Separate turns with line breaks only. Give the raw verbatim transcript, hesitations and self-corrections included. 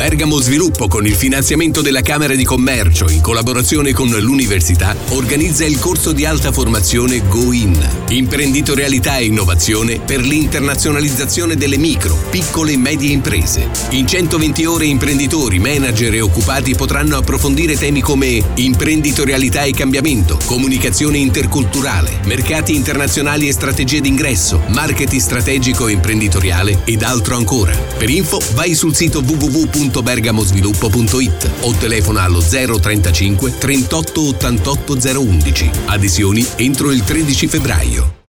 Bergamo Sviluppo, con il finanziamento della Camera di Commercio, in collaborazione con l'Università, organizza il corso di alta formazione Go In. Imprenditorialità e innovazione per l'internazionalizzazione delle micro, piccole e medie imprese. In centoventi ore imprenditori, manager e occupati potranno approfondire temi come imprenditorialità e cambiamento, comunicazione interculturale, mercati internazionali e strategie d'ingresso, marketing strategico e imprenditoriale ed altro ancora. Per info vai sul sito w w w punto bergamosviluppo punto i t o telefona allo zero trentacinque trentotto ottantotto zero undici. Adesioni entro il tredici febbraio.